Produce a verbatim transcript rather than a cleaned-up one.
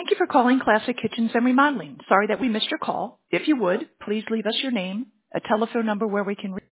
Thank you for calling Classic Kitchens and Remodeling. Sorry that we missed your call. If you would, please leave us your name, a telephone number where we can reach